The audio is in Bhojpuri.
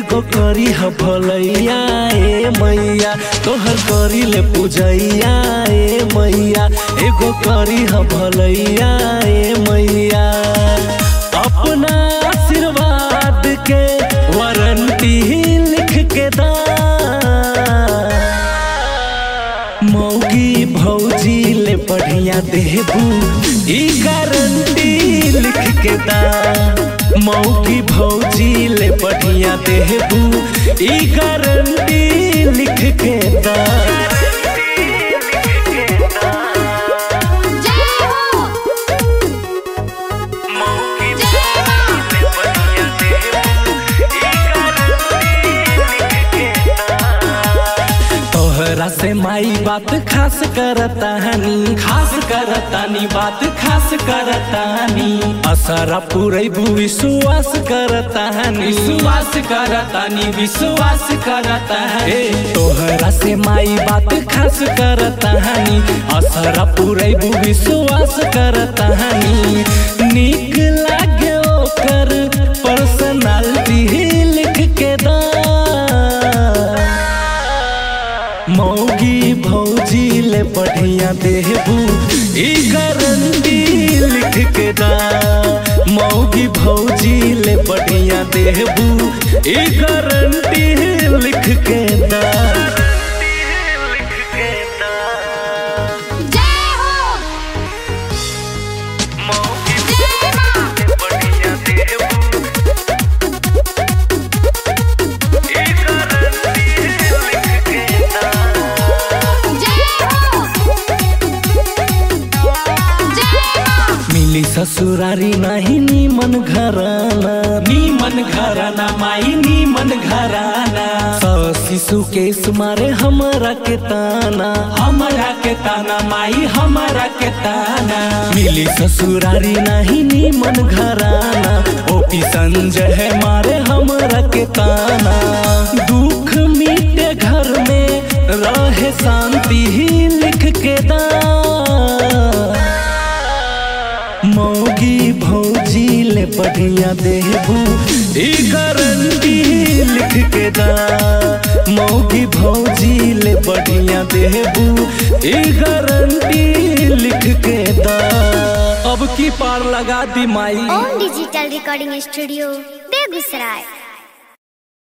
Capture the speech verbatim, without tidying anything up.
एगो करी ह भलैया ए मैया तोहर करी ले पूजैया ए मैया एगो करी ह भलैया ए मैया अपना आशीर्वाद के वारंटी लिख के दा मौगी भौजी ले बढ़िया देबू ई गारंटी लिख के दा मौगी भौजी ले बढ़िया देबू ई गारंटी लिख के दा तोहरा से माई बात खास करतानी खास करतानी बात खास करतानी असरा पुरैबू विश्वास करतानी विश्वास करतानी विश्वास करतानी तोहरा से माई बात खास करतानी असरा पुरैबू विश्वास करतानी नीक लागे ओकर पर्सनालिटी लिख के दा मौगी भौजी ले बढ़िया देबू ई गारंटी लिख के दा मौगी भौजी ले बढ़िया देबू ई गारंटी लिख के दा मिली ससुरारी नहीं नीमन घराना नीमन घराना माई नीमन घराना शिशु केस मारे हमारा के ताना हमारा के ताना माई हमारा के ताना मिली ससुरारी नहीं नीमन घराना ओपी संजय मारे हमारा के ताना दुख मिटे घर में रहे शांति ही लिख के दा मौगी भौजी ले बढ़िया देबू ई गारंटी लिख के दा मौगी भौजी ले बढ़िया देबू ई गारंटी लिख के दा अब की पार लगा दी माई Om digital recording studio Begusarai.